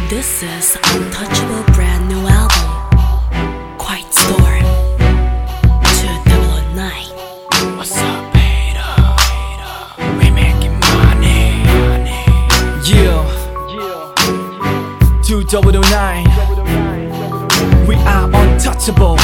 This is Untouchable brand new album, Quiet Storm 2009. What's up, hater? We making money. Yeah. 2009. We are untouchable.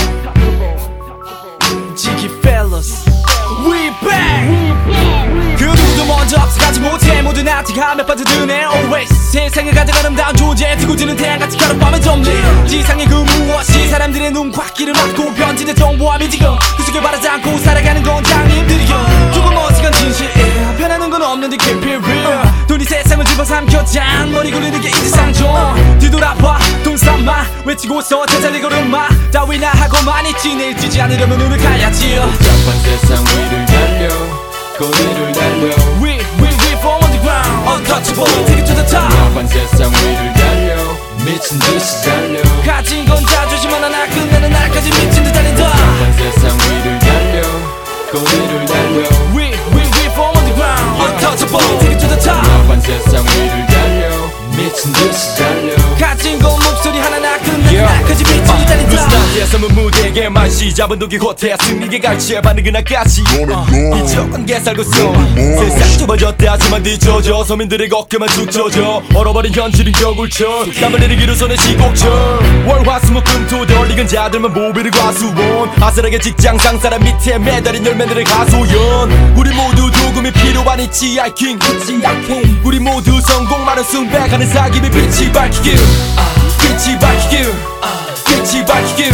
Jiggy fellas, we back. 그 누구도 먼저 앞서가지 못해. 모두 나한테 빠져드네 always. 세상에 가장 아름다운 존재 두고 지는 태양같이 가로밤에 점리. 지상의 그 무엇이 사람들의 눈곽길을 막고 변진의 정보함이 지금 그 속에 바라지 않고 살아가는 건 장님들이여. 조금 어색한 진실이야. 변하는 건 없는데 keep it real. 돈이 세상을 집어삼켜 잔머리 굴리는 게 이지상종. 뒤돌아봐 돈 삼아 외치고서 제자리 걸음마 따위나 하고만 있지. 내일 뛰지 않으려면 오늘 가야지. 복잡한 세상 위를 달려 거리를 달려 We from underground untouchable take it to the top. 복잡한 세상 위를 달려 미친 듯이 달려 가진 건 자존심 하나 끝나는 날까지 미친 듯 달린다. 복잡한 세상 위를 달려 거리를 달려 We from underground untouchable take it to the top. 복잡한 세상 위를 달려 미친 듯이 달려 가진 건 목소리 하나 끝나는 날까지 미친 듯 달린다. 스타트에서 무대에게만 시잡은 도끼호텔 승리의 갈치에 반응은 나까지 이쪽은 개살고 써 세상 좁아졌대 하지만 뒤쳐져 서민들의 어깨만 쭉 젖어 얼어버린 현실은 겨울철 땀을 내리기로 손에 시곡철 월화수목금토 덜익은 자들만 모비를 과수원 아슬하게 직장 상사람 밑에 매달린 열매들의 가소연 우리 모두 도움이 필요한 이 지하킹 우리 모두 성공 많은 순백하는 사기비 빛이 밝히길 빛이 밝히길 빛이 밝히길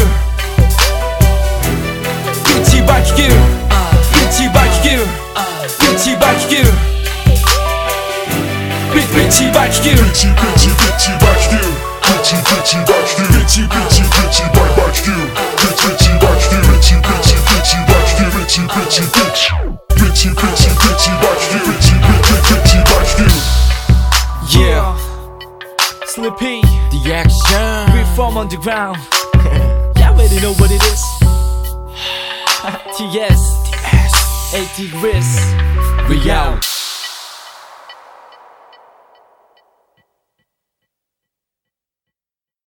빛이 밝히길 빛이 밝히길 빛이 밝히길 빛이 밝히길 빛이 밝히길 빛이 밝히길 빛이 밝히길 빛이 밝히길 빛이 밝히길 빛이 밝히길. Yeah Slippy The action We from underground Y'all already know what it is. TS 80 Risk We out.